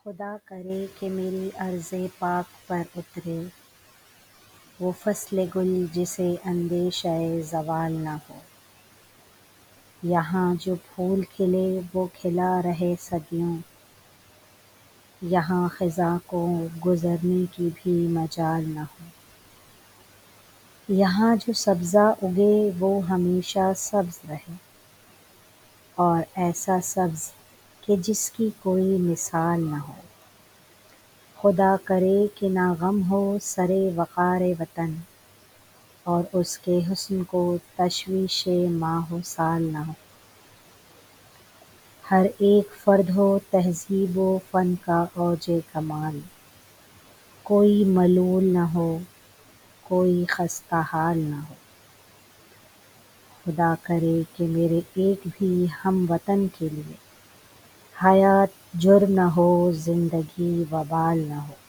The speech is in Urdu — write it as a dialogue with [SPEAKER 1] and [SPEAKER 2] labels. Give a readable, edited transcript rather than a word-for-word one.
[SPEAKER 1] خدا کرے کہ میری عرض پاک پر اترے وہ فصل گل جسے اندیشہ زوال نہ ہو۔ یہاں جو پھول کھلے وہ کھلا رہے صدیوں، یہاں خزاں کو گزرنے کی بھی مجال نہ ہو۔ یہاں جو سبزہ اگے وہ ہمیشہ سبز رہے، اور ایسا سبز کہ جس کی کوئی مثال نہ ہو۔ خدا کرے کہ نہ غم ہو سر وقار وطن، اور اس کے حسن کو تشویش ماہ و سال نہ ہو۔ ہر ایک فرد ہو تہذیب و فن کا اوج کمال، کوئی ملول نہ ہو کوئی خستہ حال نہ ہو۔ خدا کرے کہ میرے ایک بھی ہم وطن کے لیے حیات جرم نہ ہو زندگی وبال نہ ہو۔